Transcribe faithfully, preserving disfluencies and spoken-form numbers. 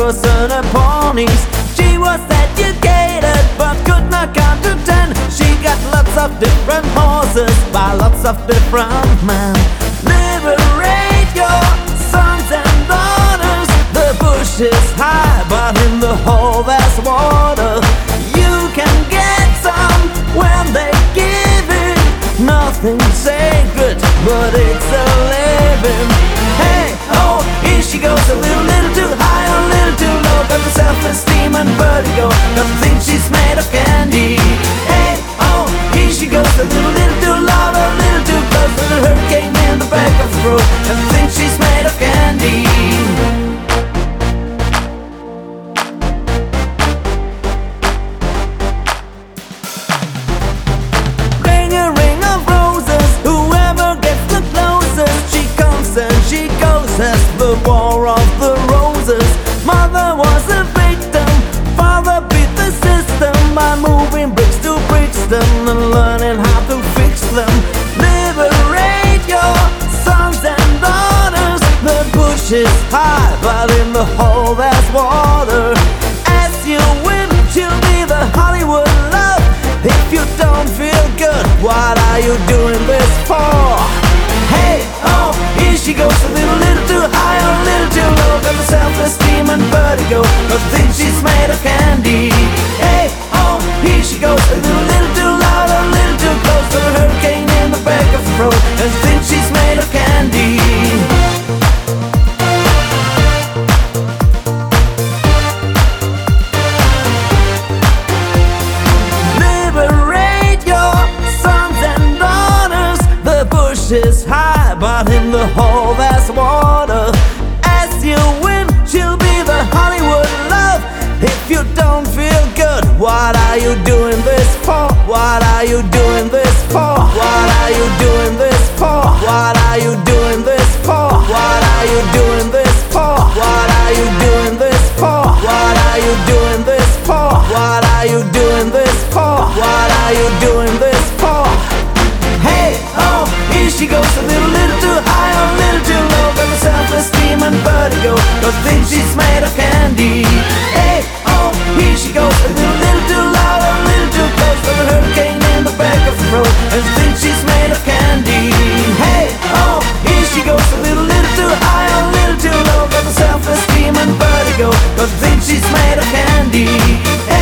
personal ponies. She was educated but could not count to ten. She got lots of different horses by lots of different men. Liberate your sons and daughters. The bush is high, but in the hole there's water. You can get some when they give it. Nothing's sacred, but it's a living. Hey, oh, here she goes, a little, little too high, a little too low. Got the self-esteem and vertigo. Don't think she's made of candy. Hey, oh, here she goes, a little, little too loud, a little too close. With a hurricane in the back of the throat. Don't think she's made of candy. The war of the roses. Mother was a victim, father beat the system by moving bricks to Brixton and learning how to fix them. Liberate your sons and daughters. The bush is high, but in the hole there's water. As you win, she'll be the Hollywood love. If you don't feel good, what are you doing this for? Hey, oh, here she goes, a little, little too high, a little too low. Got the self-esteem and vertigo. Don't think she's made of candy. Hey, oh, here she goes, a little, little too loud, a little too close. Got a hurricane in the back of the throat. Don't think she's made of candy. Is high, but in the hole there's water. As you win, she'll be the Hollywood love. If you don't feel good, what are you doing this for? What are you doing this for? What are you doing this for? What are you doing this for? What are you doing this for? What are you doing this for? What are you doing this for? What are you doing this for? What are you doing this for? Hey, oh, here she goes, a little, little too high, a little too low. Got the self-esteem and vertigo. Don't think she's made of candy. Hey, oh, here she goes, a little, little too loud, a little too close. Got a hurricane in the back of the throat. And think she's made of candy. Hey, oh, here she goes, a little, little too high, a little too low. Got the self-esteem and vertigo. Don't think she's made of candy. Hey,